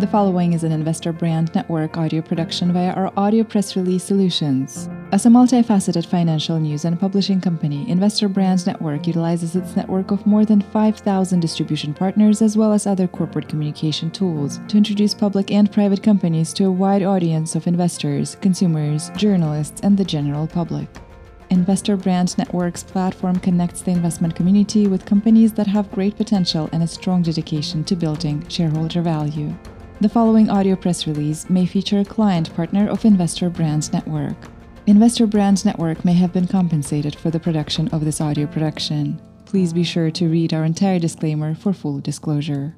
The following is an Investor Brand Network audio production via our audio press release solutions. As a multifaceted financial news and publishing company, Investor Brand Network utilizes its network of more than 5,000 distribution partners as well as other corporate communication tools to introduce public and private companies to a wide audience of investors, consumers, journalists, and the general public. Investor Brand Network's platform connects the investment community with companies that have great potential and a strong dedication to building shareholder value. The following audio press release may feature a client partner of Investor Brand Network. Investor Brand Network may have been compensated for the production of this audio production. Please be sure to read our entire disclaimer for full disclosure.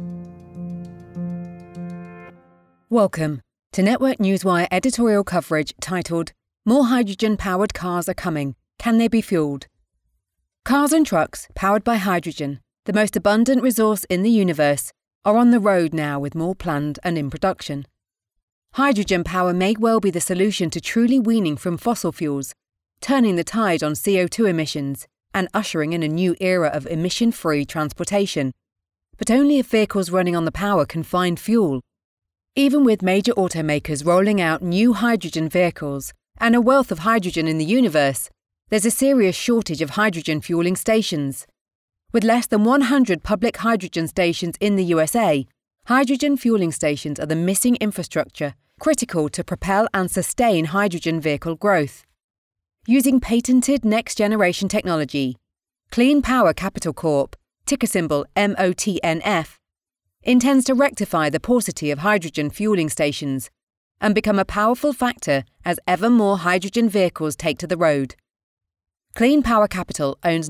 Welcome to Network Newswire editorial coverage titled, "More hydrogen-powered cars are coming. Can they be fueled?" Cars and trucks powered by hydrogen, the most abundant resource in the universe, are on the road now with more planned and in production. Hydrogen power may well be the solution to truly weaning from fossil fuels, turning the tide on CO2 emissions and ushering in a new era of emission-free transportation. But only if vehicles running on the power can find fuel. Even with major automakers rolling out new hydrogen vehicles and a wealth of hydrogen in the universe, there's a serious shortage of hydrogen fueling stations. With less than 100 public hydrogen stations in the USA, hydrogen fueling stations are the missing infrastructure critical to propel and sustain hydrogen vehicle growth. Using patented next-generation technology, Clean Power Capital Corp, ticker symbol MOTNF, intends to rectify the paucity of hydrogen fueling stations and become a powerful factor as ever more hydrogen vehicles take to the road. Clean Power Capital owns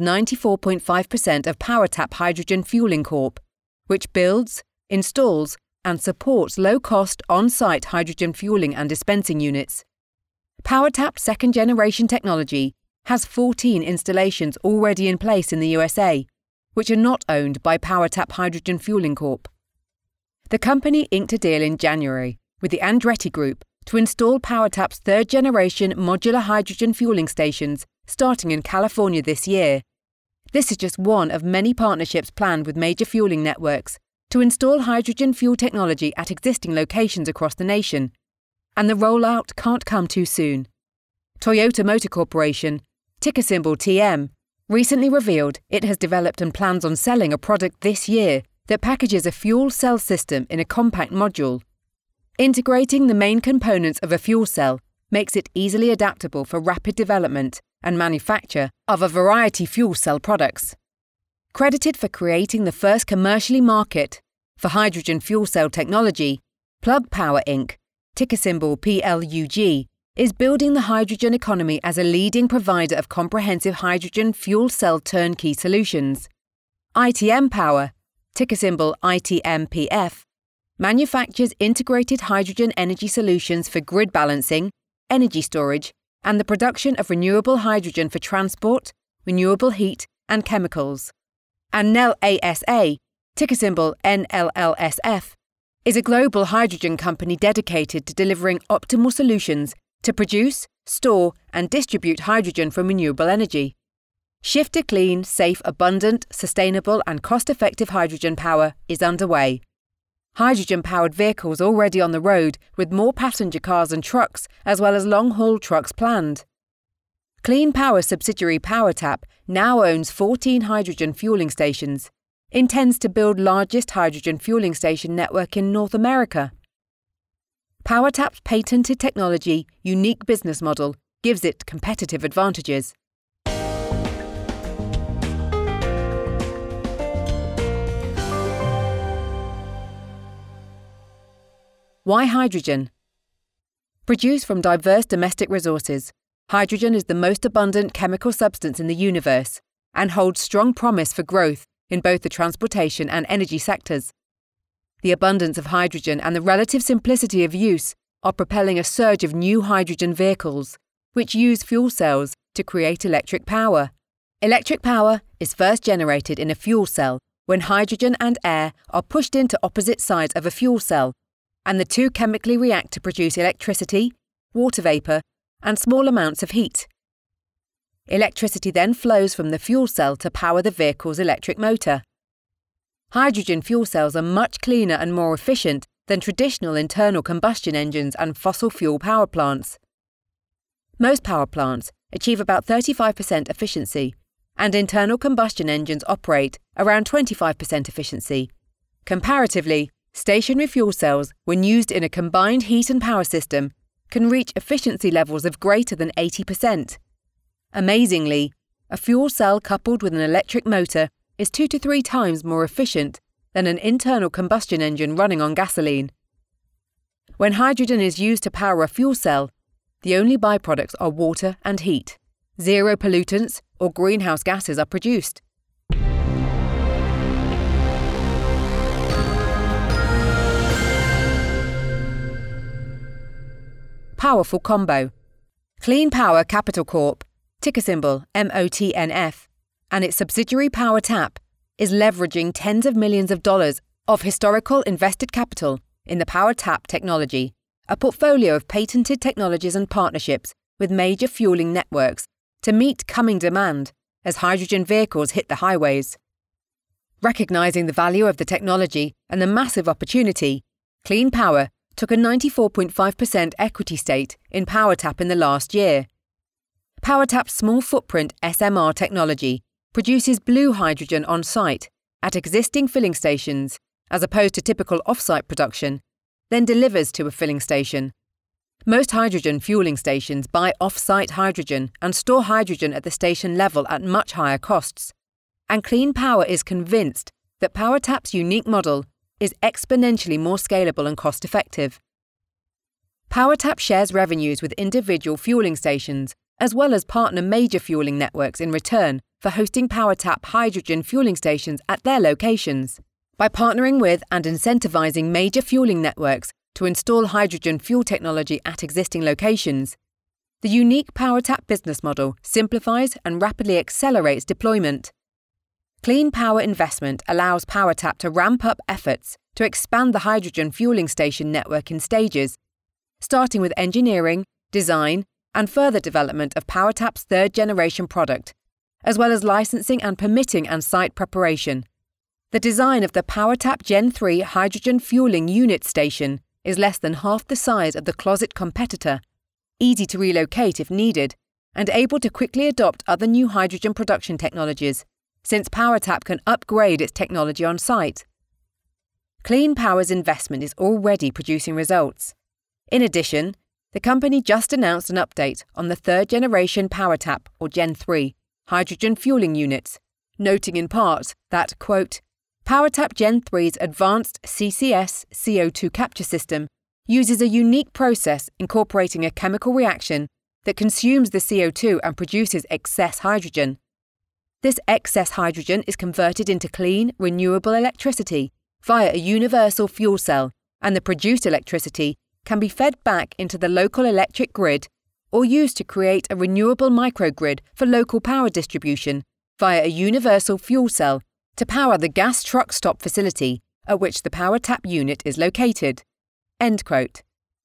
94.5% of PowerTap Hydrogen Fueling Corp, which builds, installs, and supports low-cost on-site hydrogen fueling and dispensing units. PowerTap's second-generation technology has 14 installations already in place in the USA, which are not owned by PowerTap Hydrogen Fueling Corp. The company inked a deal in January with the Andretti Group to install PowerTap's third-generation modular hydrogen fueling stations starting in California this year. This is just one of many partnerships planned with major fueling networks to install hydrogen fuel technology at existing locations across the nation, and the rollout can't come too soon. Toyota Motor Corporation, ticker symbol TM, recently revealed it has developed and plans on selling a product this year that packages a fuel cell system in a compact module. Integrating the main components of a fuel cell makes it easily adaptable for rapid development and manufacture of a variety fuel cell products. Credited for creating the first commercially market for hydrogen fuel cell technology, Plug Power Inc., ticker symbol PLUG, is building the hydrogen economy as a leading provider of comprehensive hydrogen fuel cell turnkey solutions. ITM Power, ticker symbol ITMPF, manufactures integrated hydrogen energy solutions for grid balancing, energy storage, and the production of renewable hydrogen for transport, renewable heat, and chemicals. And Nel ASA, ticker symbol NLLSF, is a global hydrogen company dedicated to delivering optimal solutions to produce, store, and distribute hydrogen from renewable energy. Shift to clean, safe, abundant, sustainable, and cost-effective hydrogen power is underway. Hydrogen-powered vehicles already on the road with more passenger cars and trucks as well as long-haul trucks planned. Clean Power subsidiary PowerTap now owns 14 hydrogen fueling stations, intends to build largest hydrogen fueling station network in North America. PowerTap's patented technology, unique business model, gives it competitive advantages. Why hydrogen? Produced from diverse domestic resources, hydrogen is the most abundant chemical substance in the universe and holds strong promise for growth in both the transportation and energy sectors. The abundance of hydrogen and the relative simplicity of use are propelling a surge of new hydrogen vehicles, which use fuel cells to create electric power. Electric power is first generated in a fuel cell when hydrogen and air are pushed into opposite sides of a fuel cell, and the two chemically react to produce electricity, water vapour, and small amounts of heat. Electricity then flows from the fuel cell to power the vehicle's electric motor. Hydrogen fuel cells are much cleaner and more efficient than traditional internal combustion engines and fossil fuel power plants. Most power plants achieve about 35% efficiency, and internal combustion engines operate around 25% efficiency. Comparatively, stationary fuel cells, when used in a combined heat and power system, can reach efficiency levels of greater than 80%. Amazingly, a fuel cell coupled with an electric motor is 2 to 3 times more efficient than an internal combustion engine running on gasoline. When hydrogen is used to power a fuel cell, the only byproducts are water and heat. Zero pollutants or greenhouse gases are produced. Powerful combo. Clean Power Capital Corp, ticker symbol MOTNF, and its subsidiary PowerTap is leveraging tens of millions of dollars of historical invested capital in the PowerTap technology, a portfolio of patented technologies and partnerships with major fueling networks to meet coming demand as hydrogen vehicles hit the highways. Recognizing the value of the technology and the massive opportunity, Clean Power took a 94.5% equity stake in PowerTap in the last year. PowerTap's small footprint SMR technology produces blue hydrogen on site at existing filling stations as opposed to typical off-site production, then delivers to a filling station. Most hydrogen fueling stations buy off-site hydrogen and store hydrogen at the station level at much higher costs, and Clean Power is convinced that PowerTap's unique model is exponentially more scalable and cost-effective. PowerTap shares revenues with individual fueling stations as well as partner major fueling networks in return for hosting PowerTap hydrogen fueling stations at their locations. By partnering with and incentivizing major fueling networks to install hydrogen fuel technology at existing locations, the unique PowerTap business model simplifies and rapidly accelerates deployment. Clean Power investment allows PowerTap to ramp up efforts to expand the hydrogen fueling station network in stages, starting with engineering, design, and further development of PowerTap's third-generation product, as well as licensing and permitting and site preparation. The design of the PowerTap Gen 3 hydrogen fueling unit station is less than half the size of the closet competitor, easy to relocate if needed, and able to quickly adopt other new hydrogen production technologies, since PowerTap can upgrade its technology on site. Clean Power's investment is already producing results. In addition, the company just announced an update on the third-generation PowerTap, or Gen 3, hydrogen fueling units, noting in part that, quote, PowerTap Gen 3's advanced CCS CO2 capture system uses a unique process incorporating a chemical reaction that consumes the CO2 and produces excess hydrogen. This excess hydrogen is converted into clean, renewable electricity via a universal fuel cell, and the produced electricity can be fed back into the local electric grid or used to create a renewable microgrid for local power distribution via a universal fuel cell to power the gas truck stop facility at which the PowerTap unit is located. End quote.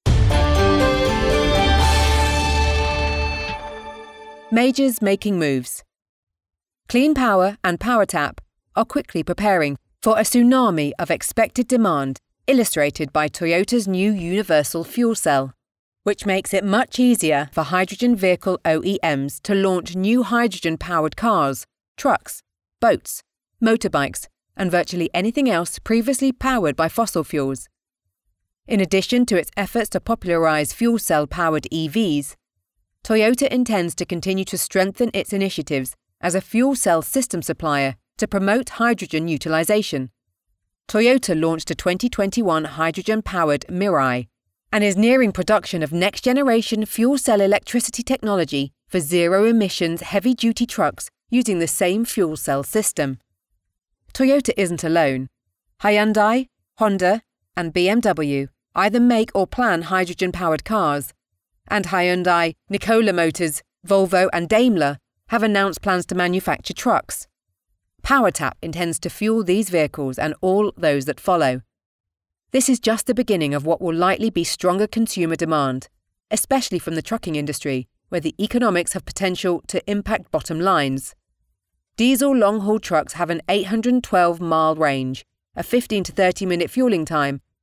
Majors making moves. Clean Power and PowerTap are quickly preparing for a tsunami of expected demand, illustrated by Toyota's new universal fuel cell, which makes it much easier for hydrogen vehicle OEMs to launch new hydrogen-powered cars, trucks, boats, motorbikes, and virtually anything else previously powered by fossil fuels. In addition to its efforts to popularize fuel cell-powered EVs, Toyota intends to continue to strengthen its initiatives as a fuel cell system supplier to promote hydrogen utilization. Toyota launched a 2021 hydrogen-powered Mirai and is nearing production of next-generation fuel cell electricity technology for zero-emissions heavy-duty trucks using the same fuel cell system. Toyota isn't alone. Hyundai, Honda, and BMW either make or plan hydrogen-powered cars, and Hyundai, Nikola Motors, Volvo, and Daimler have announced plans to manufacture trucks. PowerTap intends to fuel these vehicles and all those that follow. This is just the beginning of what will likely be stronger consumer demand, especially from the trucking industry, where the economics have potential to impact bottom lines. Diesel long-haul trucks have an 812-mile range, a 15 to 30-minute fueling time,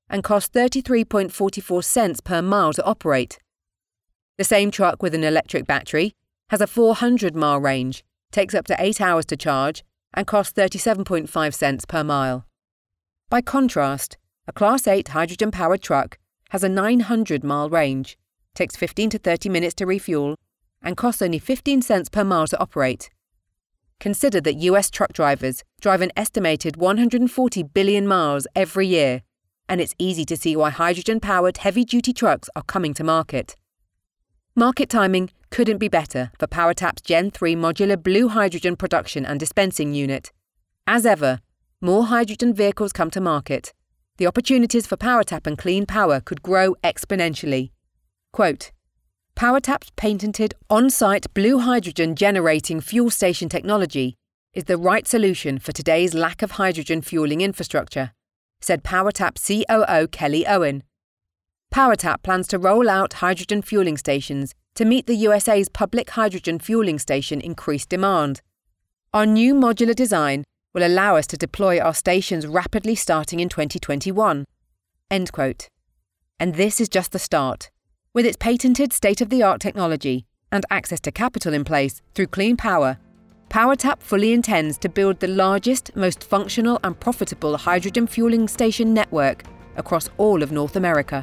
and costs 33.44 cents per mile to operate. The same truck with an electric battery has a 400-mile range, takes up to 8 hours to charge, and costs 37.5 cents per mile. By contrast, a Class 8 hydrogen-powered truck has a 900-mile range, takes 15 to 30 minutes to refuel, and costs only 15 cents per mile to operate. Consider that US truck drivers drive an estimated 140 billion miles every year, and it's easy to see why hydrogen-powered heavy-duty trucks are coming to market. Market timing couldn't be better for PowerTap's Gen 3 modular blue hydrogen production and dispensing unit. As ever, more hydrogen vehicles come to market. The opportunities for PowerTap and clean power could grow exponentially. Quote, PowerTap's patented on-site blue hydrogen generating fuel station technology is the right solution for today's lack of hydrogen fueling infrastructure, said PowerTap COO Kelly Owen. PowerTap plans to roll out hydrogen fueling stations to meet the USA's public hydrogen fueling station increased demand. Our new modular design will allow us to deploy our stations rapidly starting in 2021. End quote. And this is just the start. With its patented state-of-the-art technology and access to capital in place through clean power, PowerTap fully intends to build the largest, most functional and profitable hydrogen fueling station network across all of North America.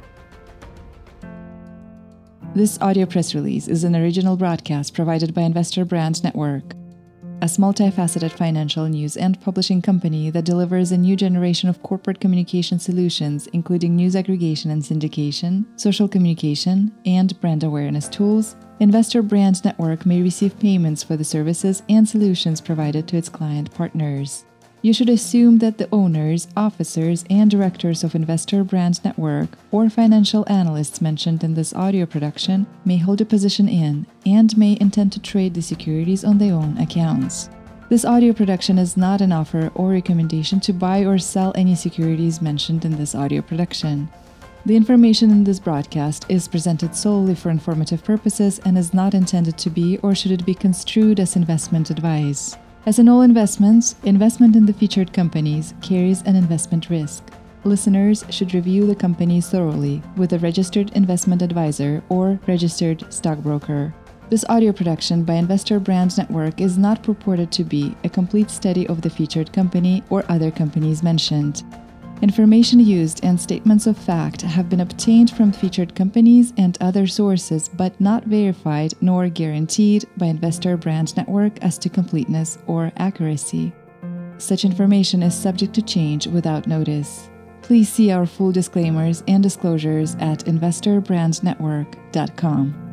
This audio press release is an original broadcast provided by Investor Brand Network, a multifaceted financial news and publishing company that delivers a new generation of corporate communication solutions, including news aggregation and syndication, social communication, and brand awareness tools. Investor Brand Network may receive payments for the services and solutions provided to its client partners. You should assume that the owners, officers, and directors of Investor Brand Network or financial analysts mentioned in this audio production may hold a position in and may intend to trade the securities on their own accounts. This audio production is not an offer or recommendation to buy or sell any securities mentioned in this audio production. The information in this broadcast is presented solely for informative purposes and is not intended to be or should it be construed as investment advice. As in all investments, investment in the featured companies carries an investment risk. Listeners should review the companies thoroughly with a registered investment advisor or registered stockbroker. This audio production by Investor Brand Network is not purported to be a complete study of the featured company or other companies mentioned. Information used and statements of fact have been obtained from featured companies and other sources but not verified nor guaranteed by Investor Brand Network as to completeness or accuracy. Such information is subject to change without notice. Please see our full disclaimers and disclosures at investorbrandnetwork.com.